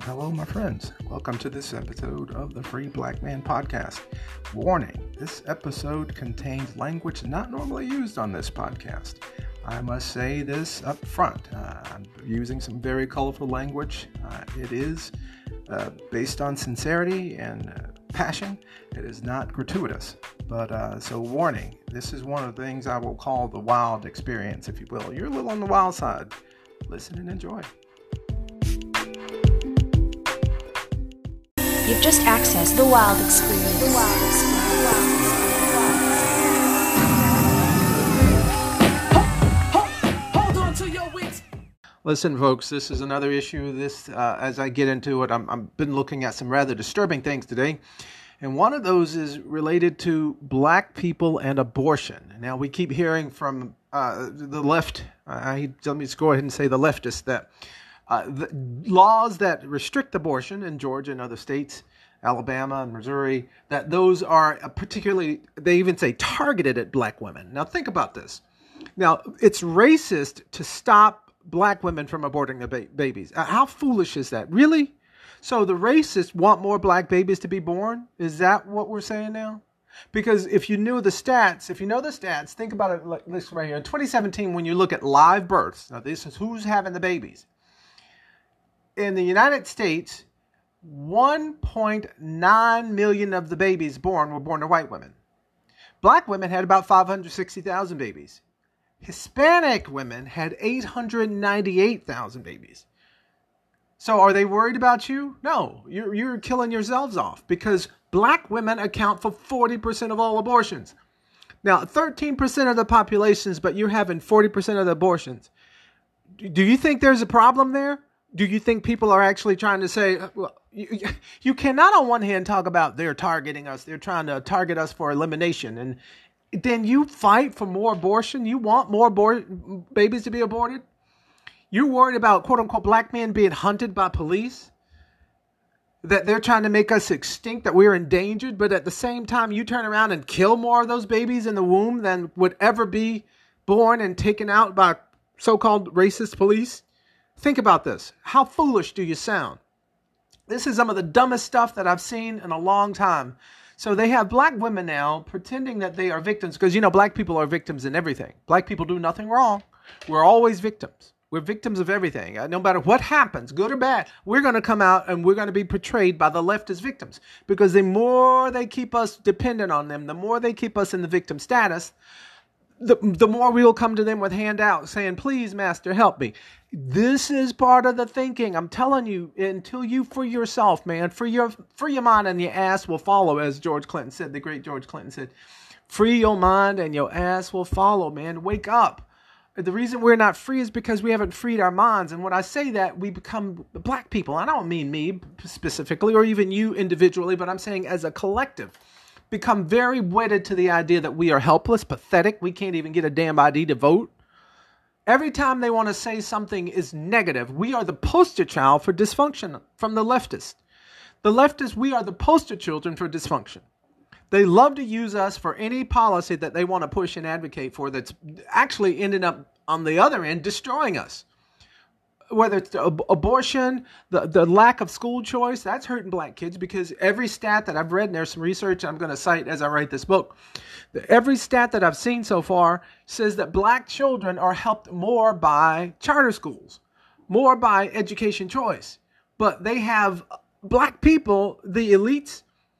hello, my friends. Welcome to this episode of the Free Black Man Podcast. Warning, this episode contains language not normally used on this podcast. I must say this up front. I'm using some very colorful language. It is based on sincerity and passion. It is not gratuitous. But so warning, this is one of the things I will call the wild experience, if you will. You're a little on the wild side. Listen and enjoy. You've just accessed the wild experience. Hold on to your wits. Listen, folks, this is another issue. As I get into it, I've been looking at some rather disturbing things today. And one of those is related to black people and abortion. Now, we keep hearing from the left, let me just go ahead and say the leftists, that the laws that restrict abortion in Georgia and other states, Alabama and Missouri, that those are particularly, they even say, targeted at black women. Now, think about this. Now, it's racist to stop black women from aborting their babies. How foolish is that? Really? So the racists want more black babies to be born? Is that what we're saying now? Because if you know the stats, think about it like this right here. In 2017, when you look at live births, now this is who's having the babies. In the United States, 1.9 million of the babies born were born to white women. Black women had about 560,000 babies. Hispanic women had 898,000 babies. So are they worried about you? No, you're killing yourselves off because black women account for 40% of all abortions. Now, 13% of the populations, but you're having 40% of the abortions. Do you think there's a problem there? Do you think people are actually trying to say, well, you cannot on one hand talk about they're targeting us, they're trying to target us for elimination, and then you fight for more abortion? You want more babies to be aborted? You're worried about, quote unquote, black men being hunted by police? That they're trying to make us extinct, that we're endangered, but at the same time, you turn around and kill more of those babies in the womb than would ever be born and taken out by so-called racist police? Think about this. How foolish do you sound? This is some of the dumbest stuff that I've seen in a long time. So they have black women now pretending that they are victims because, black people are victims in everything. Black people do nothing wrong. We're always victims. We're victims of everything. No matter what happens, good or bad, we're going to come out and we're going to be portrayed by the left as victims. Because the more they keep us dependent on them, the more they keep us in the victim status, the more we will come to them with handouts saying, please, master, help me. This is part of the thinking. I'm telling you, until you free yourself, man, free your mind and your ass will follow, as George Clinton said, the great George Clinton said. Free your mind and your ass will follow, man. Wake up. The reason we're not free is because we haven't freed our minds. And when I say that, we become black people. I don't mean me specifically or even you individually, but I'm saying as a collective. Become very wedded to the idea that we are helpless, pathetic. We can't even get a damn ID to vote. Every time they want to say something is negative, we are the poster child for dysfunction from the leftists. The leftists, we are the poster children for dysfunction. They love to use us for any policy that they want to push and advocate for that's actually ending up on the other end destroying us. Whether it's abortion, the lack of school choice, that's hurting black kids because every stat that I've read, and there's some research I'm going to cite as I write this book, every stat that I've seen so far says that black children are helped more by charter schools, more by education choice. But they have black people, the elites,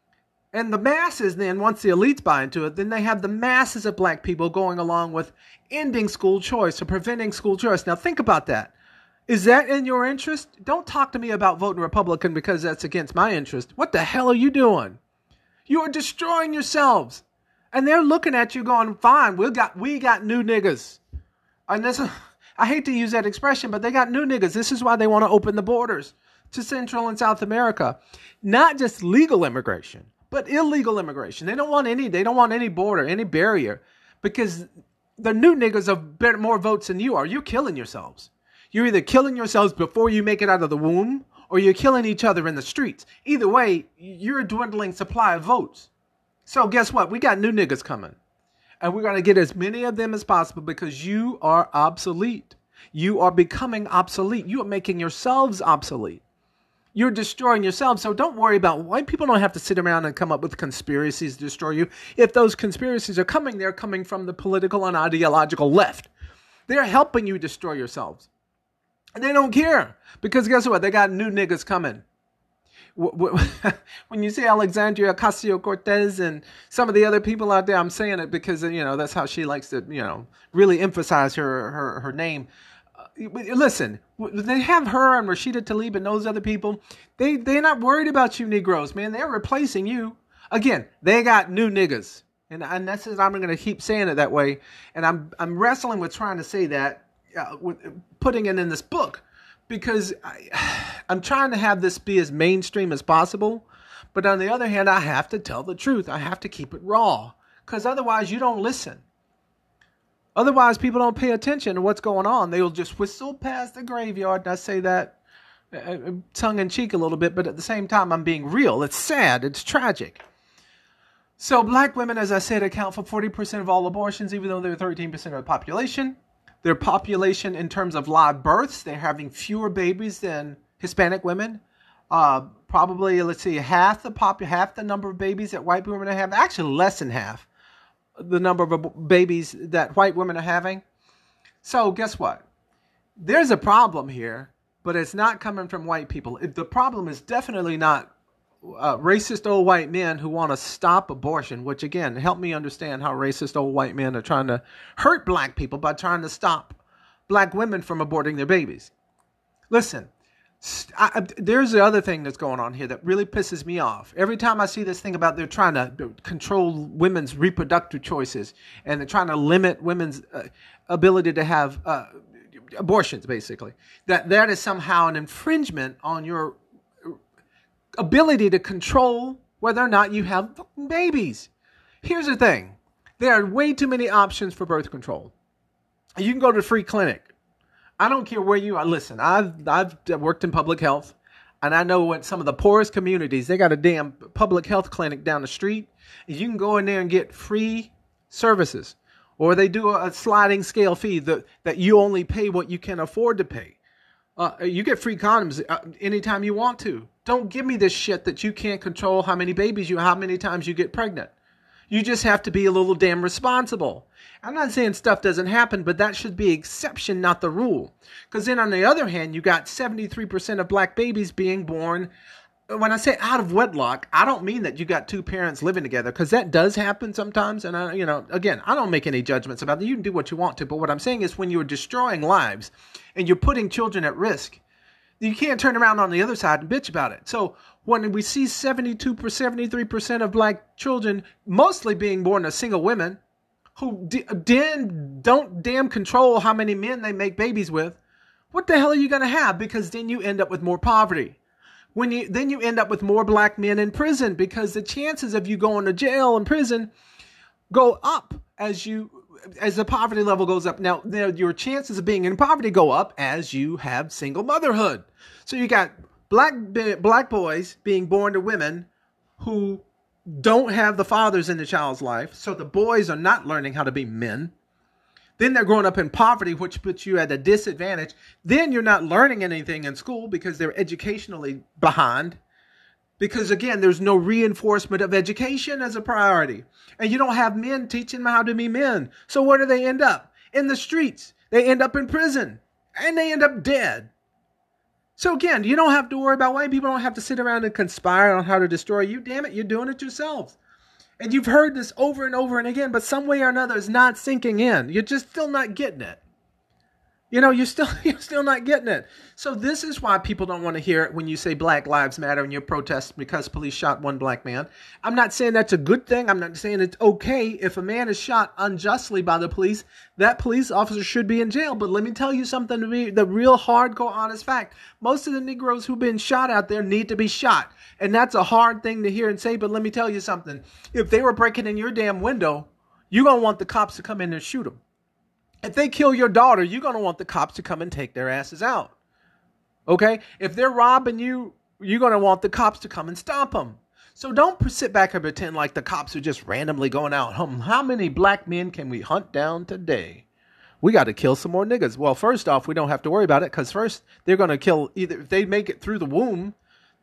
and the masses then, once the elites buy into it, then they have the masses of black people going along with ending school choice or preventing school choice. Now think about that. Is that in your interest? Don't talk to me about voting Republican because that's against my interest. What the hell are you doing? You are destroying yourselves. And they're looking at you going, fine, we got new niggas. And this, I hate to use that expression, but they got new niggas. This is why they want to open the borders to Central and South America. Not just legal immigration, but illegal immigration. They don't want any border, any barrier, because the new niggas have more votes than you are. You're killing yourselves. You're either killing yourselves before you make it out of the womb, or you're killing each other in the streets. Either way, you're a dwindling supply of votes. So guess what? We got new niggas coming. And we're going to get as many of them as possible because you are obsolete. You are becoming obsolete. You are making yourselves obsolete. You're destroying yourself. So don't worry about white people don't have to sit around and come up with conspiracies to destroy you. If those conspiracies are coming, they're coming from the political and ideological left. They're helping you destroy yourselves. And they don't care. Because guess what? They got new niggas coming. When you say Alexandria Ocasio-Cortez and some of the other people out there, I'm saying it because, that's how she likes to, really emphasize her name. Listen, they have her and Rashida Tlaib and those other people. They're not worried about you Negroes, man. They're replacing you. Again, they got new niggas. And that's I'm going to keep saying it that way. And I'm wrestling with trying to say that, with putting it in this book. Because I'm trying to have this be as mainstream as possible. But on the other hand, I have to tell the truth. I have to keep it raw. Because otherwise, you don't listen. Otherwise, people don't pay attention to what's going on. They'll just whistle past the graveyard. And I say that tongue-in-cheek a little bit. But at the same time, I'm being real. It's sad. It's tragic. So black women, as I said, account for 40% of all abortions, even though they're 13% of the population. Their population in terms of live births, they're having fewer babies than Hispanic women. Probably, let's see, half the number of babies that white women have. Actually, less than half the number of babies that white women are having. So guess what? There's a problem here, but it's not coming from white people. The problem is definitely not racist old white men who want to stop abortion, which again, help me understand how racist old white men are trying to hurt black people by trying to stop black women from aborting their babies. Listen, there's the other thing that's going on here that really pisses me off. Every time I see this thing about they're trying to control women's reproductive choices and they're trying to limit women's ability to have abortions, basically, that is somehow an infringement on your ability to control whether or not you have babies. Here's the thing. There are way too many options for birth control. You can go to the free clinic. I don't care where you are. Listen, I've worked in public health, and I know what some of the poorest communities, they got a damn public health clinic down the street. You can go in there and get free services, or they do a sliding scale fee that you only pay what you can afford to pay. You get free condoms anytime you want to. Don't give me this shit that you can't control how many times you get pregnant. You just have to be a little damn responsible. I'm not saying stuff doesn't happen, but that should be exception, not the rule. Because then on the other hand, you got 73% of black babies being born. When I say out of wedlock, I don't mean that you got two parents living together, because that does happen sometimes. And again, I don't make any judgments about that. You can do what you want to. But what I'm saying is when you're destroying lives and you're putting children at risk, you can't turn around on the other side and bitch about it. So when we see 73% of black children mostly being born to single women who don't damn control how many men they make babies with, what the hell are you going to have? Because then you end up with more poverty. Then you end up with more black men in prison, because the chances of you going to jail and prison go up as the poverty level goes up. Now, your chances of being in poverty go up as you have single motherhood. So you got black boys being born to women who don't have the fathers in the child's life. So the boys are not learning how to be men. Then they're growing up in poverty, which puts you at a disadvantage. Then you're not learning anything in school because they're educationally behind. Because, again, there's no reinforcement of education as a priority. And you don't have men teaching them how to be men. So where do they end up? In the streets. They end up in prison. And they end up dead. So, again, you don't have to worry about white people. Don't have to sit around and conspire on how to destroy you. Damn it, you're doing it yourselves. And you've heard this over and over and again, but some way or another it's not sinking in. You're just still not getting it. You're still not getting it. So this is why people don't want to hear it when you say Black Lives Matter and you're protesting because police shot one black man. I'm not saying that's a good thing. I'm not saying it's okay if a man is shot unjustly by the police. That police officer should be in jail. But let me tell you something, to be the real hardcore honest fact. Most of the Negroes who've been shot out there need to be shot. And that's a hard thing to hear and say, but let me tell you something. If they were breaking in your damn window, you're going to want the cops to come in and shoot them. If they kill your daughter, you're going to want the cops to come and take their asses out. Okay? If they're robbing you, you're going to want the cops to come and stop them. So don't sit back and pretend like the cops are just randomly going out. How many black men can we hunt down today? We got to kill some more niggas. Well, first off, we don't have to worry about it, because first they're going to kill, either if they make it through the womb,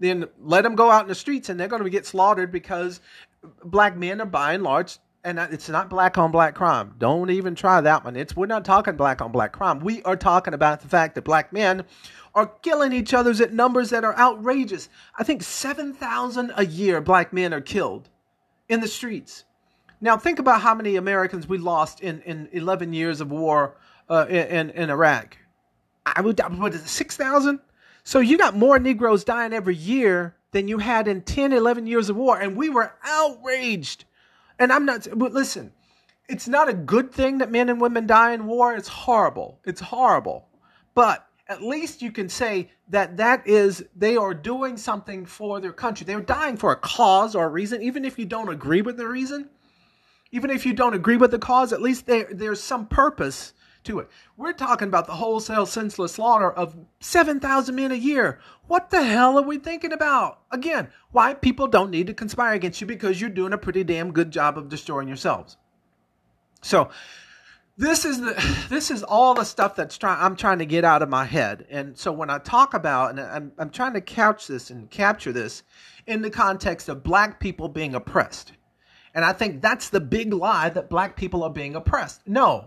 then let them go out in the streets and they're going to get slaughtered because black men are by and large, and it's not black on black crime. Don't even try that one. We're not talking black on black crime. We are talking about the fact that black men are killing each other at numbers that are outrageous. I think 7,000 a year black men are killed in the streets. Now think about how many Americans we lost in 11 years of war in Iraq. What is it, 6,000? So you got more Negroes dying every year than you had in 10, 11 years of war. And we were outraged. And listen, it's not a good thing that men and women die in war. It's horrible. It's horrible. But at least you can say that they are doing something for their country. They're dying for a cause or a reason, even if you don't agree with the reason. Even if you don't agree with the cause, at least there's some purpose to it. We're talking about the wholesale senseless slaughter of 7,000 men a year. What the hell are we thinking about? Again, white people don't need to conspire against you because you're doing a pretty damn good job of destroying yourselves. So this is all the stuff I'm trying to get out of my head. And so when I talk about, and I'm trying to couch this and capture this in the context of black people being oppressed. And I think that's the big lie, that black people are being oppressed. No.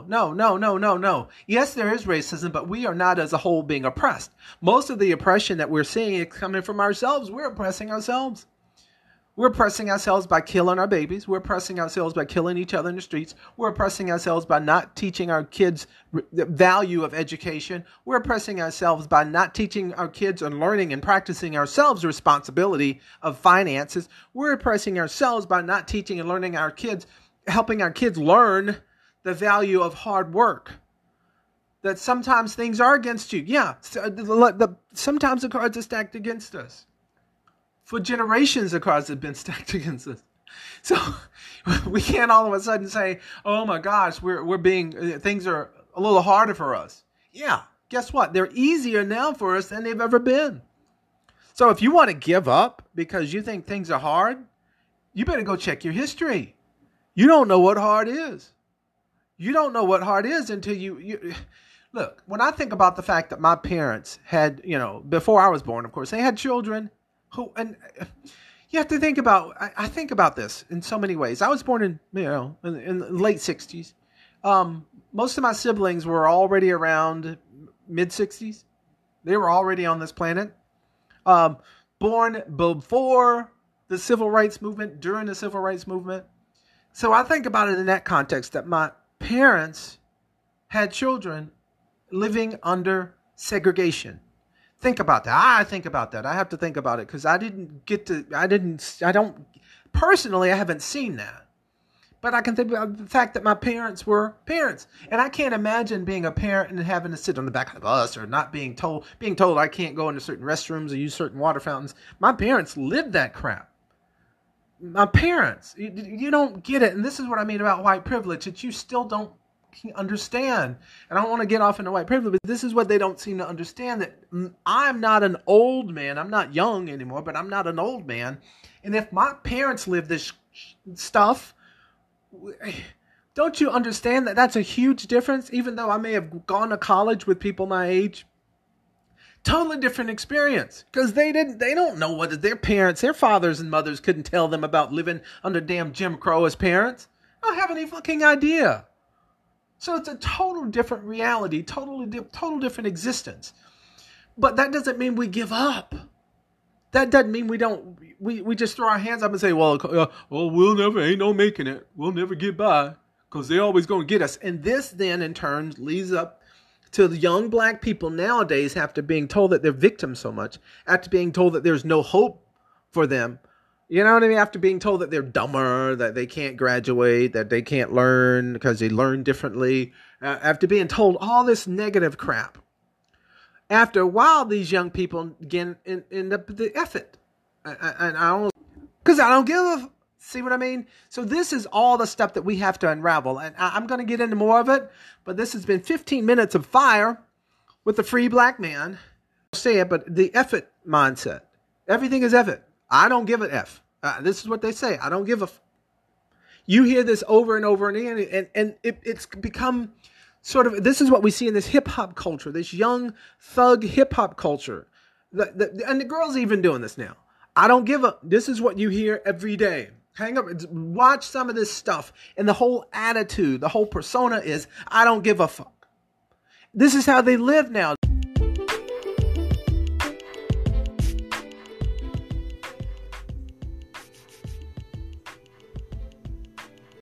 Yes, there is racism, but we are not as a whole being oppressed. Most of the oppression that we're seeing is coming from ourselves. We're oppressing ourselves. We're oppressing ourselves by killing our babies. We're oppressing ourselves by killing each other in the streets. We're oppressing ourselves by not teaching our kids the value of education. We're oppressing ourselves by not teaching our kids and learning and practicing ourselves the responsibility of finances. We're oppressing ourselves by not teaching and learning our kids, helping our kids learn the value of hard work. That sometimes things are against you. Yeah, sometimes the cards are stacked against us. For generations, the cards have been stacked against us. So we can't all of a sudden say, oh my gosh, things are a little harder for us. Yeah, guess what? They're easier now for us than they've ever been. So if you want to give up because you think things are hard, you better go check your history. You don't know what hard is. You don't know what hard is until you look, when I think about the fact that my parents had, before I was born, of course, they had children. And you have to think about, I think about this in so many ways. I was born in the late 60s. Most of my siblings were already around mid 60s. They were already on this planet. Born before the civil rights movement, during the civil rights movement. So I think about it in that context, that my parents had children living under segregation. Think about that. I think about that. I have to think about it because I haven't seen that. But I can think about the fact that my parents were parents. And I can't imagine being a parent and having to sit on the back of the bus or not being told I can't go into certain restrooms or use certain water fountains. My parents lived that crap. My parents, you don't get it. And this is what I mean about white privilege, that you still don't understand. And I don't want to get off into white privilege, but this is what they don't seem to understand, that I'm not an old man. I'm not young anymore, but I'm not an old man. And if my parents lived this stuff, don't you understand that that's a huge difference? Even though I may have gone to college with people my age, totally different experience, because they don't know what their parents, their fathers and mothers couldn't tell them about living under damn Jim Crow as parents. I don't have any fucking idea. So it's a total different reality, total different existence. But that doesn't mean we give up. That doesn't mean we just throw our hands up and say, ain't no making it. We'll never get by because they're always going to get us. And this then in turn leads up to the young black people nowadays, after being told that they're victims so much, after being told that there's no hope for them. You know what I mean? After being told that they're dumber, that they can't graduate, that they can't learn because they learn differently. After being told all this negative crap. After a while, these young people again end up the effort. Because I don't give a... See what I mean? So this is all the stuff that we have to unravel. And I'm going to get into more of it. But this has been 15 minutes of fire with the free black man. I'll say it, but the effort mindset. Everything is effort. I don't give an F. This is what they say. I don't give a... You hear this over and over again, and it's become sort of... This is what we see in this hip-hop culture, this young thug hip-hop culture. And the girls even doing this now. I don't give a. This is what you hear every day. Hang up, watch some of this stuff. And the whole attitude, the whole persona is, I don't give a fuck. This is how they live now.